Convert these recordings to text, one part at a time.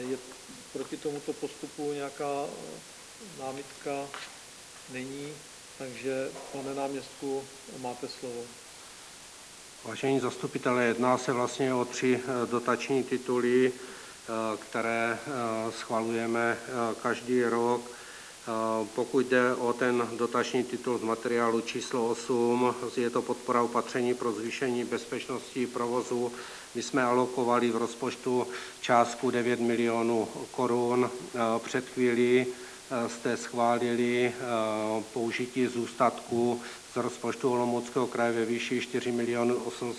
Je proti tomuto postupu nějaká námitka? Není, takže pane náměstku, máte slovo. Vážení zastupitelé, jedná se vlastně o 3 dotační tituly, které schvalujeme každý rok. Pokud jde o ten dotační titul z materiálu číslo 8, je to podpora opatření pro zvýšení bezpečnosti provozu. My jsme alokovali v rozpočtu částku 9 milionů korun. Před chvílí jste schválili použití zůstatku z rozpočtu Olomouckého kraje ve výši 4 miliony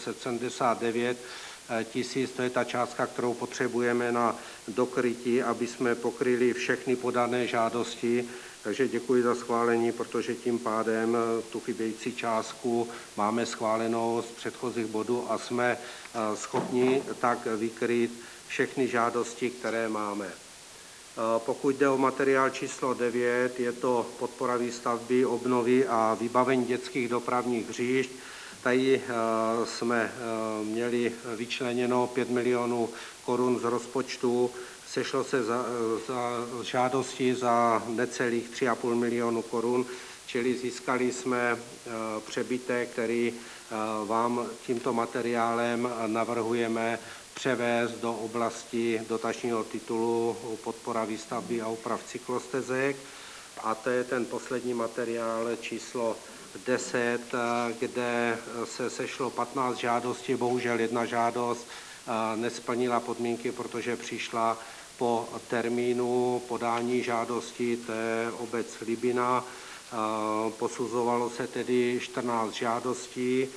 879 tisíc. To je ta částka, kterou potřebujeme na dokrytí, aby jsme pokryli všechny podané žádosti. Takže děkuji za schválení, protože tím pádem tu chybějící částku máme schválenou z předchozích bodů a jsme schopni tak vykrýt všechny žádosti, které máme. Pokud jde o materiál číslo 9, je to podpora výstavby, obnovy a vybavení dětských dopravních hřišť. Tady jsme měli vyčleněno 5 milionů korun z rozpočtu. Sešlo se za žádosti za necelých 3,5 milionu korun, čili získali jsme přebytek, který vám tímto materiálem navrhujeme převést do oblasti dotačního titulu podpora výstavby a oprav cyklostezek. A to je ten poslední materiál číslo 10, kde se sešlo 15 žádostí. Bohužel jedna žádost nesplnila podmínky, protože přišla po termínu podání žádosti, to je obec Libina. Posuzovalo se tedy 14 žádostí.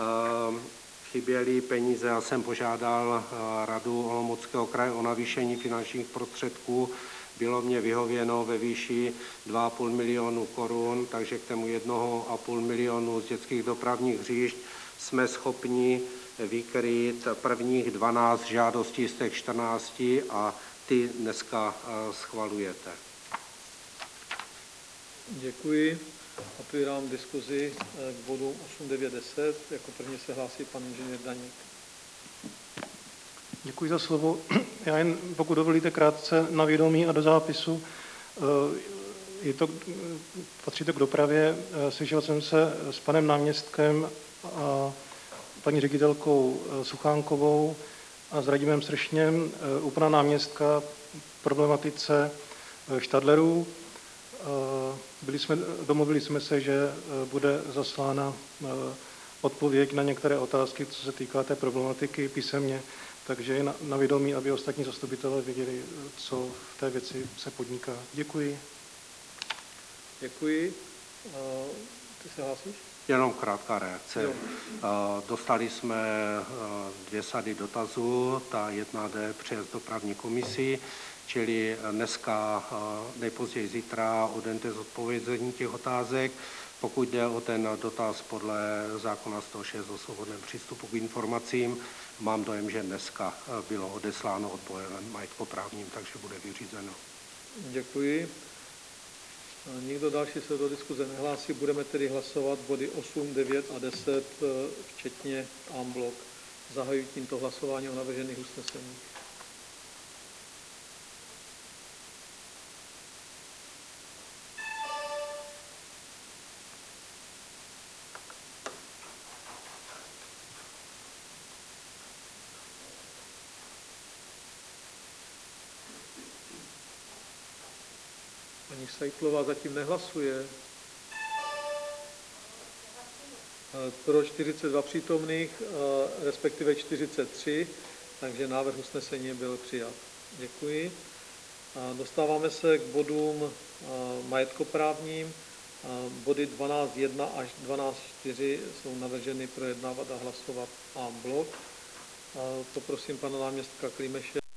Chyběly peníze, já jsem požádal Radu Olomouckého kraje o navýšení finančních prostředků. Bylo mě vyhověno ve výši 2,5 milionu korun, takže k tomu 1,5 milionu z dětských dopravních hřišť jsme schopni vykrýt prvních 12 žádostí z těch 14 a ty dneska schvalujete. Děkuji. Otvírám diskuzi k bodu 8, 9, 10. Jako první se hlásí pan inženýr Daník. Děkuji za slovo. Já jen, pokud dovolíte, krátce na vědomí a do zápisu. Patří to k dopravě. Slyšel jsem se s panem náměstkem a paní ředitelkou Suchánkovou a s Radimem Sršněm u pana náměstka problematice štadlerů. Domluvili jsme se, že bude zaslána odpověď na některé otázky, co se týká té problematiky písemně, takže je na vědomí, aby ostatní zastupitelé věděli, co v té věci se podniká. Děkuji. Děkuji. Ty se hlásíš? Jenom krátká reakce. Dostali jsme 2 sady dotazů, ta jedna jde přes dopravní komisi, čili dneska, nejpozději zítra, odejde zodpovězení těch otázek. Pokud jde o ten dotaz podle zákona 106 o svobodném přístupu k informacím, mám dojem, že dneska bylo odesláno odborem majetkoprávním, takže bude vyřízeno. Děkuji. Nikdo další se do diskuze nehlásí. Budeme tedy hlasovat body 8, 9 a 10, včetně en bloc. Zahajuji tímto hlasování o navržených usneseních. Paní Sajtlová zatím nehlasuje. Pro 42 přítomných, respektive 43, takže návrh usnesení byl přijat. Děkuji. Dostáváme se k bodům majetkoprávním. Body 12.1 až 12.4 jsou navrženy projednávat a hlasovat en bloc. Poprosím pana náměstka Klimeše,